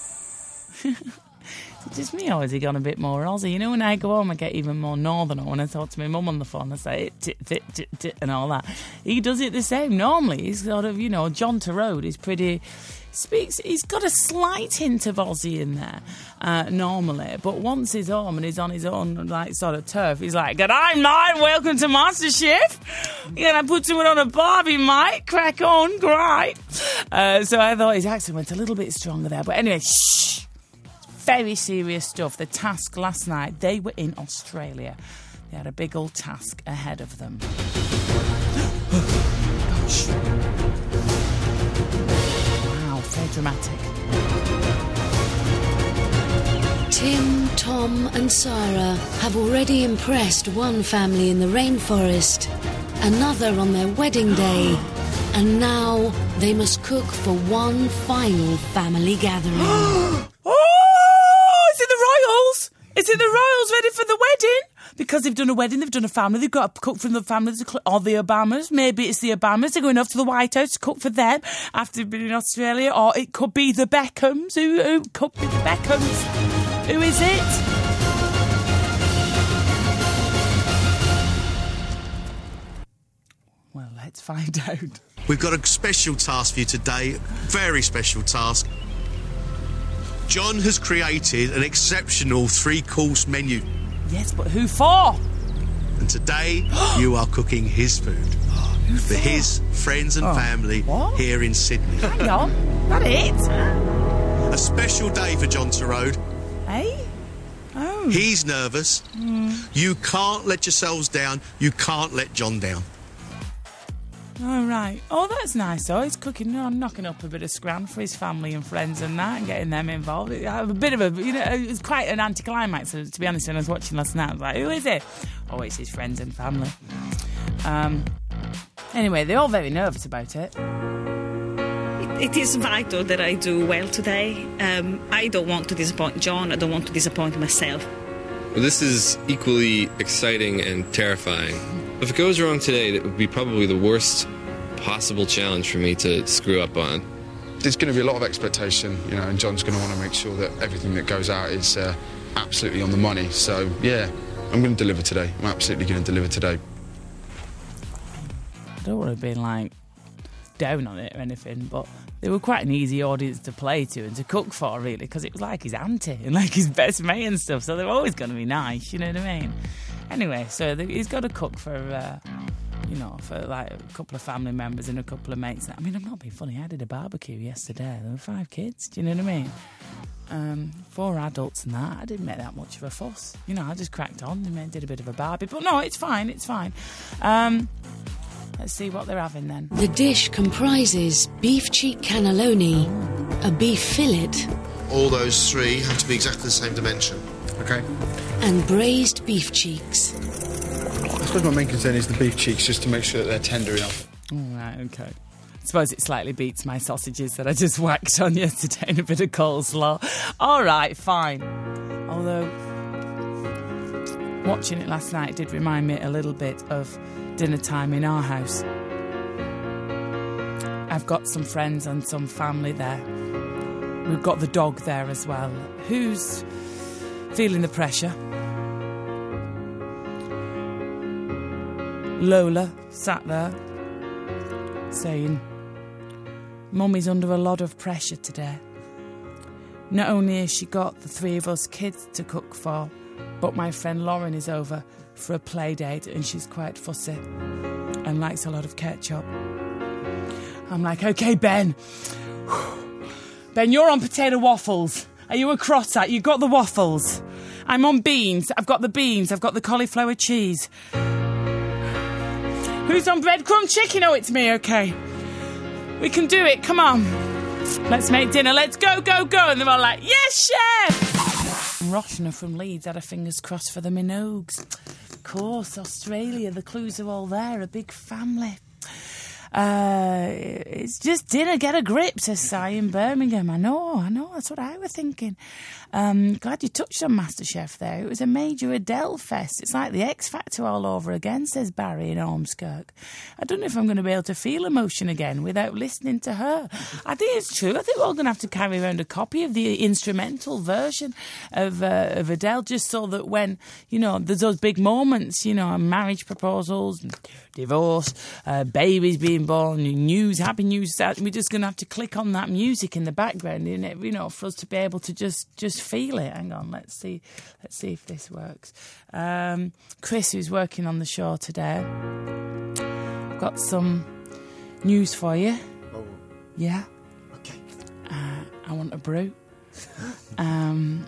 It's just me, or has he gone a bit more Aussie? You know, when I go home, I get even more northern. When I talk to my mum on the phone, I say it, tit, tit, tit, tit, and all that. He does it the same. Normally, he's sort of, you know, John Turode is pretty... Speaks. He's got a slight hint of Aussie in there, uh, normally. But once he's home and he's on his own, like, sort of turf, he's like, "G'day, mate. Welcome to MasterChef. You're gonna put someone on a barbie, mate. Crack on, great." Uh, so I thought his accent went a little bit stronger there. But anyway, shh. very serious stuff. The task last night, they were in Australia. They had a big old task ahead of them. Gosh. Wow, very dramatic. Tim, Tom and Sarah have already impressed one family in the rainforest, another on their wedding day, and now they must cook for one final family gathering. Oh, is it the royals? Is it the royals ready for the wedding? Because they've done a wedding, they've done a family, they've got to cook for the family, or the Obamas. Maybe it's the Obamas, they're going off to the White House to cook for them after they've been in Australia, or it could be the Beckhams. Who, who could be the Beckhams? Who is it? Well, let's find out. We've got a special task for you today, very special task. John has created an exceptional three-course menu. Yes, but who for? And today, you are cooking his food. For his friends and Oh, family what? here in Sydney. Hang on, that it? A special day for John Torode. Eh? Oh. He's nervous. Mm. You can't let yourselves down. You can't let John down. Oh, right. Oh, that's nice, though. He's cooking, no, knocking up a bit of scram for his family and friends and that, and getting them involved. I have a bit of a, you know, it's quite an anticlimax, to be honest, when I was watching last night. I was like, who is it? Oh, it's his friends and family. Um. Anyway, they're all very nervous about it. It is vital that I do well today. Um, I don't want to disappoint John. I don't want to disappoint myself. Well, this is equally exciting and terrifying. If it goes wrong today, that would be probably the worst possible challenge for me to screw up on. There's going to be a lot of expectation, you know, and John's going to want to make sure that everything that goes out is uh, absolutely on the money. So, yeah, I'm going to deliver today. I'm absolutely going to deliver today. I don't want to be, like, down on it or anything, but they were quite an easy audience to play to and to cook for, really, because it was like his auntie and like his best mate and stuff, so they're always going to be nice, you know what I mean? Anyway, so the, he's got to cook for, uh, you know, for like a couple of family members and a couple of mates. I mean, I'm not being funny, I did a barbecue yesterday. There were five kids, do you know what I mean? Um, four adults and that. I didn't make that much of a fuss. You know, I just cracked on and did a bit of a barbie. But no, it's fine, it's fine. Um... Let's see what they're having then. The dish comprises beef cheek cannelloni, a beef fillet, All those three have to be exactly the same dimension. Okay. and braised beef cheeks. I suppose my main concern is the beef cheeks, just to make sure that they're tender enough. All right, okay. I suppose it slightly beats my sausages that I just whacked on yesterday and a bit of coleslaw. All right, fine. Although, watching it last night did remind me a little bit of dinner time in our house. I've got some friends and some family there. We've got the dog there as well. Who's feeling the pressure? Lola sat there saying, Mummy's under a lot of pressure today. Not only has she got the three of us kids to cook for, but my friend Lauren is over for a play date and she's quite fussy and likes a lot of ketchup. I'm like, OK, Ben. Ben, you're on potato waffles. Are you a cross-at? You got the waffles. I'm on beans. I've got the beans. I've got the cauliflower cheese. Who's on breadcrumb chicken? Oh, it's me, OK. We can do it. Come on. Let's make dinner. Let's go, go, go. And they're all like, yes, chef! And Roshna from Leeds had her fingers crossed for the Minogues. Of course, Australia. The clues are all there. A big family. Uh, it's just dinner, get a grip, says Si in Birmingham. I know, I know, that's what I was thinking. Um, glad you touched on MasterChef there. It was a major Adele fest. It's like the X Factor all over again, says Barry in Ormskirk. I don't know if I'm going to be able to feel emotion again without listening to her. I think it's true. I think we're all going to have to carry around a copy of the instrumental version of, uh, of Adele, just so that when, you know, there's those big moments, you know, marriage proposals, divorce, uh, babies being born, news, happy news, we're just going to have to click on that music in the background, you know, for us to be able to just, just feel it. Hang on, let's see, let's see if this works. Um, Chris, who's working on the show today, I've got some news for you. Oh. Yeah. Okay. Uh, I want a brew. um,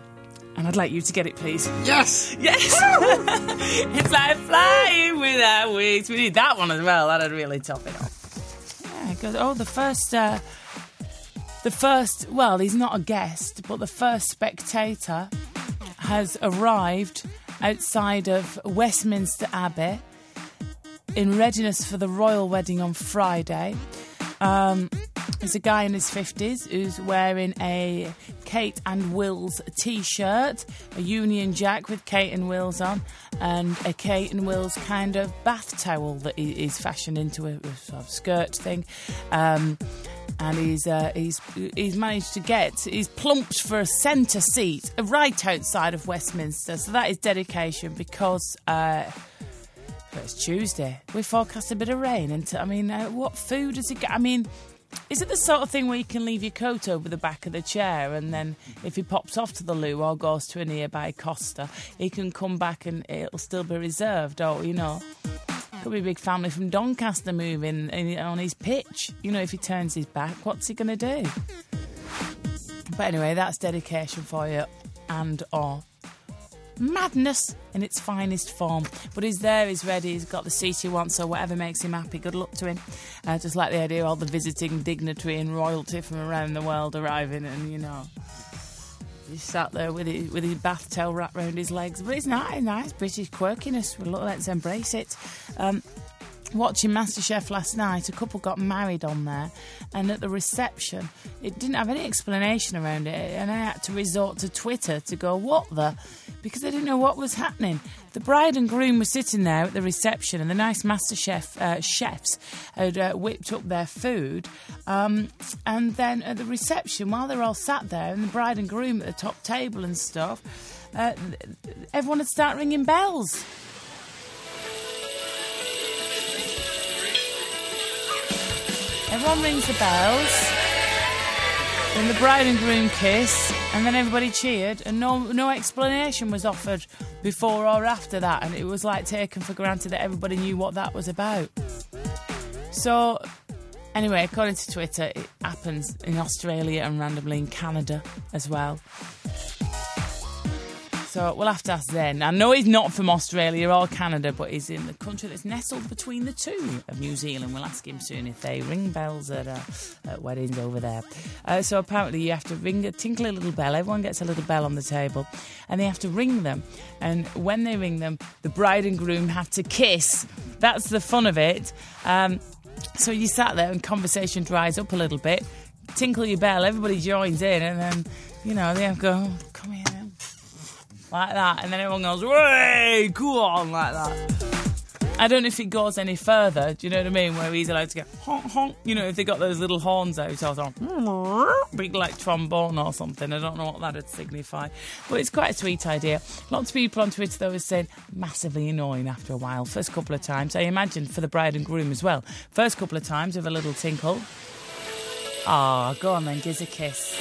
And I'd like you to get it, please. Yes! Yes! It's like flying without wings. We need that one as well. That'd really top it off. Yeah, it goes, oh, the first... Uh, the first... Well, he's not a guest, but the first spectator has arrived outside of Westminster Abbey in readiness for the royal wedding on Friday. Um, there's a guy in his fifties who's wearing a Kate and Will's t-shirt, a Union Jack with Kate and Will's on, and a Kate and Will's kind of bath towel that he, he's fashioned into a, a sort of skirt thing. Um, and he's uh, he's he's managed to get, he's plumped for a centre seat right outside of Westminster. So that is dedication because... Uh, But it's Tuesday. We forecast a bit of rain. And t- I mean, uh, what food does he get? I mean, is it the sort of thing where you can leave your coat over the back of the chair and then if he pops off to the loo or goes to a nearby Costa, he can come back and it'll still be reserved? Or, you know, could be a big family from Doncaster moving in, on his pitch. You know, if he turns his back, what's he going to do? But anyway, that's dedication for you. And or madness in its finest form. But he's there, he's ready, he's got the seat he wants, so whatever makes him happy, good luck to him. Uh, just like the idea of all the visiting dignitary and royalty from around the world arriving, and, you know, he's sat there with his, with his bath towel wrapped round his legs. But it's nice, nice British quirkiness. Well, look, let's embrace it. Um, Watching MasterChef last night, a couple got married on there, and at the reception, it didn't have any explanation around it, and I had to resort to Twitter to go, what the? Because I didn't know what was happening. The bride and groom were sitting there at the reception, and the nice MasterChef uh, chefs had uh, whipped up their food, um, and then at the reception, while they're all sat there, and the bride and groom at the top table and stuff, uh, everyone had started ringing bells. Everyone rings the bells, then the bride and groom kiss, and then everybody cheered, and no no explanation was offered before or after that, and it was like taken for granted that everybody knew what that was about. So, anyway, according to Twitter, it happens in Australia and randomly in Canada as well. So we'll have to ask Zen. I know he's not from Australia or Canada, but he's in the country that's nestled between the two of New Zealand. We'll ask him soon if they ring bells at, uh, at weddings over there. Uh, so apparently you have to ring a tinkle a little bell. Everyone gets a little bell on the table, and they have to ring them. And when they ring them, the bride and groom have to kiss. That's the fun of it. Um, so you sat there and conversation dries up a little bit. Tinkle your bell, everybody joins in, and then, you know, they have to go, oh, come here. Like that, and then everyone goes, way, go on, like that. I don't know if it goes any further, do you know what I mean, where he's allowed to go, honk, honk, you know, if they got those little horns out, or something, big like trombone or something, I don't know what that would signify, but it's quite a sweet idea. Lots of people on Twitter, though, are saying, massively annoying after a while, first couple of times, I imagine for the bride and groom as well, first couple of times with a little tinkle, ah, oh, go on then, give us a kiss.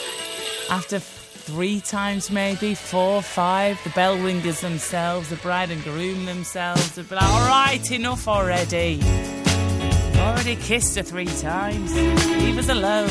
After three times maybe, four, five, the bell ringers themselves, the bride and groom themselves, they'd be like, all right, enough already. Already kissed her three times. Leave us alone.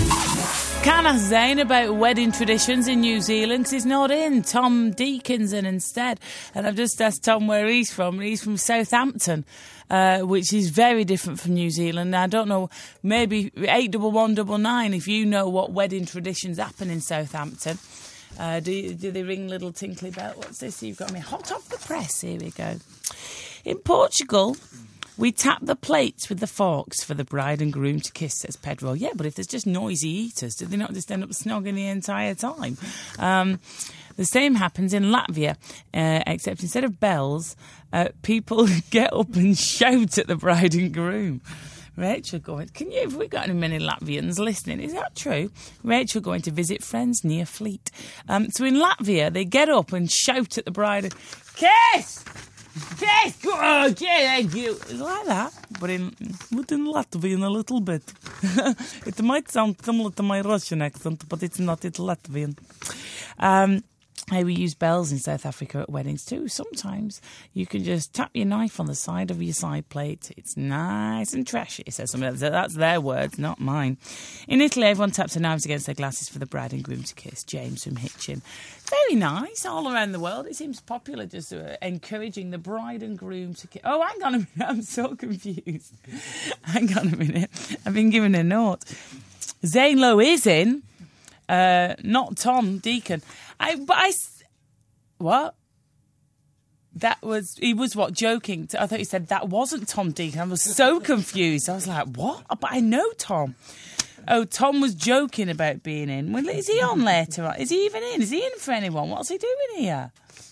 Can't ask Zane about wedding traditions in New Zealand because he's not in. Tom Deakinson instead. And I've just asked Tom where he's from, and he's from Southampton. Uh, which is very different from New Zealand. Now, I don't know, maybe eight one one nine nine if you know what wedding traditions happen in Southampton. Uh, do, do they ring little tinkly bell? What's this? You've got me hot off the press. Here we go. In Portugal, we tap the plates with the forks for the bride and groom to kiss, says Pedro. Yeah, but if there's just noisy eaters, do they not just end up snogging the entire time? Um, the same happens in Latvia, uh, except instead of bells, uh, people get up and shout at the bride and groom. Rachel going, can you, have we got any many Latvians listening? Is that true? Rachel going to visit friends near Fleet. Um, so in Latvia, they get up and shout at the bride and, kiss! Kiss! Oh, yeah, thank you. It's like that, but in, but in Latvian a little bit. It might sound similar to my Russian accent, but it's not, it's Latvian. Um, Hey, we use bells in South Africa at weddings too. Sometimes you can just tap your knife on the side of your side plate. It's nice and trashy. Says somebody else. That's their words, not mine. In Italy, everyone taps their knives against their glasses for the bride and groom to kiss. James from Hitchin. Very nice. All around the world, it seems popular, just uh, encouraging the bride and groom to kiss. Oh, hang on a minute. I'm so confused. Hang on a minute. I've been given a note. Zane Lowe is in. Uh, not Tom Deacon. I, but I, what? That was, he was what, joking? I thought he said that wasn't Tom Deacon. I was so confused. I was like, what? But I know Tom. Oh, Tom was joking about being in. Well, is he on later on? Is he even in? Is he in for anyone? What's he doing here?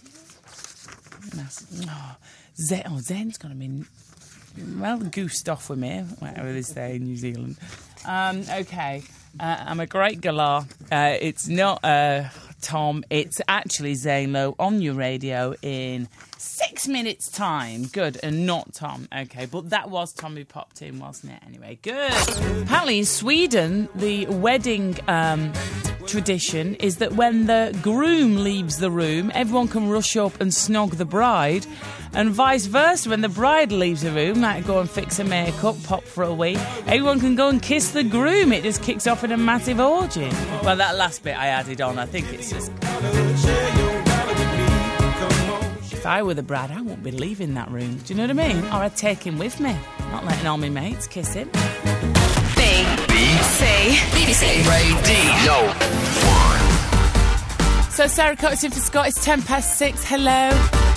Oh, Zen, oh Zen's going to be, well, goosed off with me, whatever they say in New Zealand. Um, okay. Uh, I'm a great galah. Uh, it's not uh, Tom. It's actually Zane Lowe on your radio in six minutes' time. Good, and not Tom. Okay, but that was Tom who popped in, wasn't it? Anyway, good. Apparently in Sweden, the wedding um, tradition is that when the groom leaves the room, everyone can rush up and snog the bride, and vice versa. When the bride leaves the room, like go and fix her makeup, pop for a wee, everyone can go and kiss the groom. It just kicks off in a massive orgy. Well, that last bit I added on. I think it's just... If I were the bride, I wouldn't be leaving that room. Do you know what I mean? Or I'd take him with me. Not letting all my mates kiss him. B B C B B C Radio One. So Sarah Cox in for Scott. It's ten past six. Hello.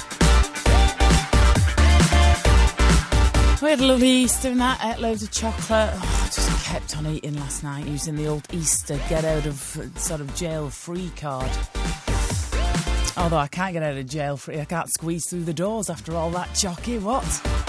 We had a lovely Easter and that, ate loads of chocolate. Oh, I just kept on eating last night using the old Easter get out of sort of jail free card. Although I can't get out of jail free, I can't squeeze through the doors after all that chocky. What?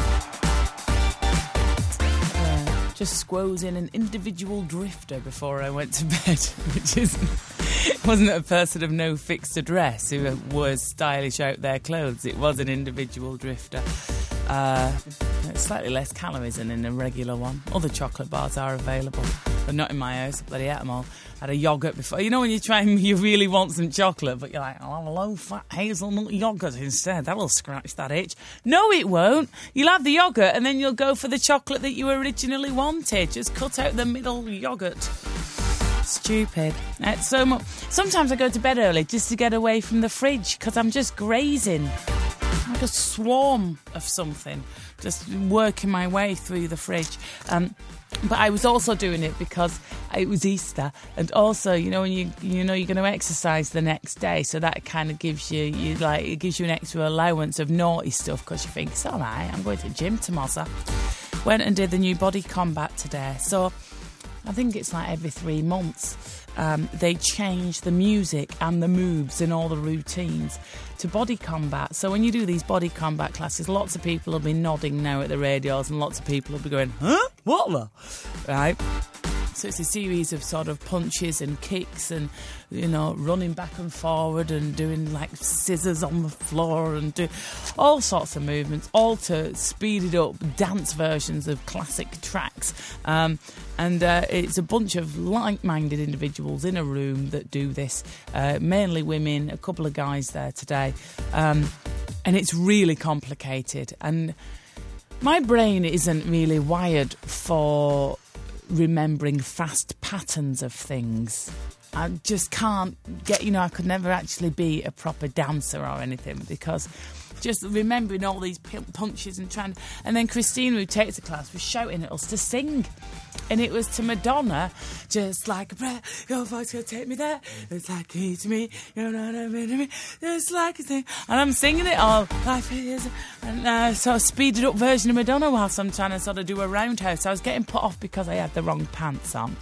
Uh, just squoze in an individual drifter before I went to bed, which isn't. It wasn't a person of no fixed address who was stylish out their clothes. It was an individual drifter. Uh, slightly less calories than in a regular one. Other chocolate bars are available, but not in my house. I bloody ate them all. I had a yoghurt before. You know when you try and you really want some chocolate, but you're like, I'll have a low-fat hazelnut yoghurt instead. That'll scratch that itch. No, it won't. You'll have the yoghurt and then you'll go for the chocolate that you originally wanted. Just cut out the middle yoghurt. Stupid. It's so much. Sometimes I go to bed early just to get away from the fridge because I'm just grazing. Like a swarm of something, just working my way through the fridge. Um, but I was also doing it because it was Easter, and also, you know, when you you know you're going to exercise the next day, so that kind of gives you you like it gives you an extra allowance of naughty stuff because you think it's all right. I'm going to the gym tomorrow. So went and did the new Body Combat today. So I think it's like every three months. Um, they change the music and the moves and all the routines to Body Combat. So when you do these Body Combat classes, lots of people will be nodding now at the radios and lots of people will be going, huh? What the? Right? So it's a series of sort of punches and kicks and, you know, running back and forward and doing like scissors on the floor and do all sorts of movements, all to speeded up dance versions of classic tracks. Um, and uh, it's a bunch of like-minded individuals in a room that do this, uh, mainly women, a couple of guys there today. Um, and it's really complicated. And my brain isn't really wired for remembering fast patterns of things. I just can't get, you know, I could never actually be a proper dancer or anything because just remembering all these punches and trying. And then Christine, who takes the class, was shouting at us to sing. And it was to Madonna, just like a prayer, your voice gonna take me there. It's like key to me, you're not a bit of me. It's like a thing. And I'm singing it all. Life is. And uh, sort of speeded up version of Madonna whilst I'm trying to sort of do a roundhouse. I was getting put off because I had the wrong pants on.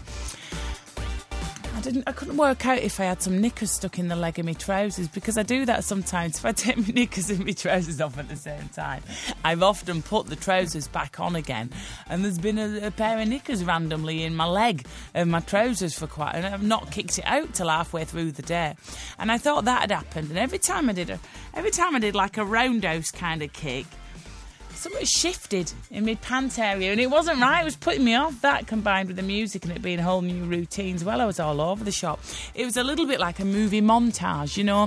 I didn't. I couldn't work out if I had some knickers stuck in the leg of my trousers because I do that sometimes. If I take my knickers and my trousers off at the same time, I've often put the trousers back on again, and there's been a, a pair of knickers randomly in my leg and my trousers for quite, and I've not kicked it out till halfway through the day. And I thought that had happened, and every time I did a, every time I did like a roundhouse kind of kick, something shifted in my pant area and it wasn't right. It was putting me off. That combined with the music and it being whole new routines, well, I was all over the shop. It was a little bit like a movie montage, you know,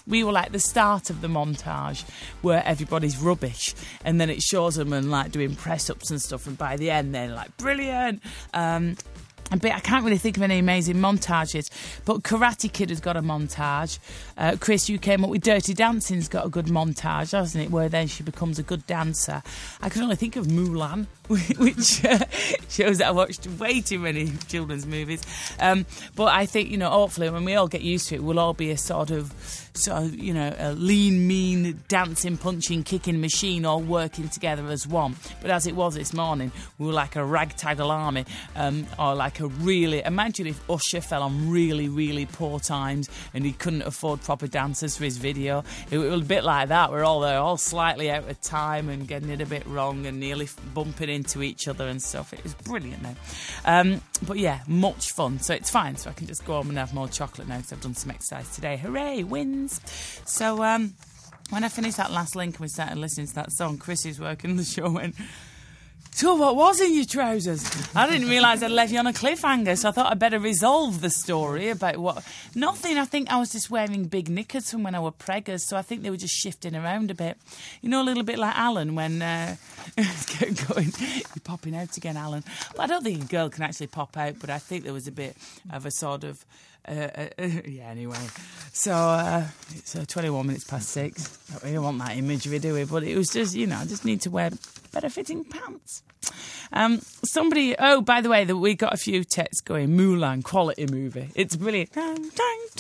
we were like the start of the montage where everybody's rubbish, and then it shows them and like doing press ups and stuff, and by the end they're like brilliant. Um, But I can't really think of any amazing montages. But Karate Kid has got a montage. Uh, Chris, you came up with Dirty Dancing's got a good montage, hasn't it? Where then she becomes a good dancer. I can only think of Mulan, which uh, shows that I watched way too many children's movies. Um, but I think, you know, hopefully when we all get used to it, we'll all be a sort of, sort of, you know, a lean, mean, dancing, punching, kicking machine all working together as one. But as it was this morning, we were like a ragtag army, um, or like a really... Imagine if Usher fell on really, really poor times and he couldn't afford proper dancers for his video. It, it was a bit like that. We're all there, all slightly out of time and getting it a bit wrong and nearly bumping into each other and stuff. It was brilliant, though. Um, but yeah, much fun. So it's fine. So I can just go home and have more chocolate now because I've done some exercise today. Hooray, wins. So um, when I finished that last link and we started listening to that song, Chrissy's working the show went... So what was in your trousers? I didn't realise I'd left you on a cliffhanger, so I thought I'd better resolve the story about what... Nothing, I think I was just wearing big knickers from when I were preggers, so I think they were just shifting around a bit. You know, a little bit like Alan when... Uh, going, you're popping out again, Alan. But I don't think a girl can actually pop out, but I think there was a bit of a sort of... Uh, uh, uh, yeah, anyway. So, uh, it's uh, twenty-one minutes past six. Don't really want that imagery, do we? But it was just, you know, I just need to wear better fitting pants. Um, somebody, oh, by the way, that we got a few texts going, Mulan, quality movie. It's brilliant. And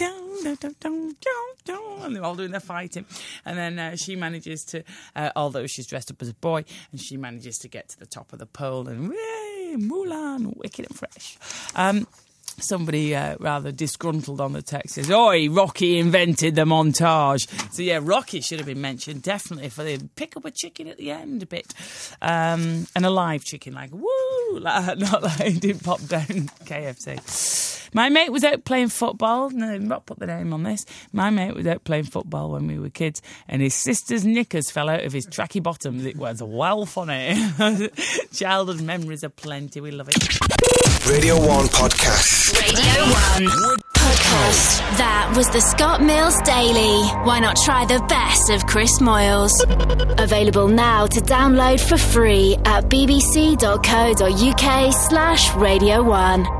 they're all doing their fighting. And then uh, she manages to, uh, although she's dressed up as a boy, and she manages to get to the top of the pole and, yay, Mulan, wicked and fresh. Um, Somebody uh, rather disgruntled on the text says, oi, Rocky invented the montage. So, yeah, Rocky should have been mentioned, definitely, for the pick up a chicken at the end a bit. Um, and a live chicken, like, woo, like, not like it didn't pop down K F C. My mate was out playing football. No, I've not put the name on this. My mate was out playing football when we were kids, and his sister's knickers fell out of his tracky bottoms. It was well funny. Childhood memories are plenty. We love it. Radio one Podcast. Radio one Podcast. That was the Scott Mills Daily. Why not try the best of Chris Moyles? Available now to download for free at bbc.co.uk slash Radio one.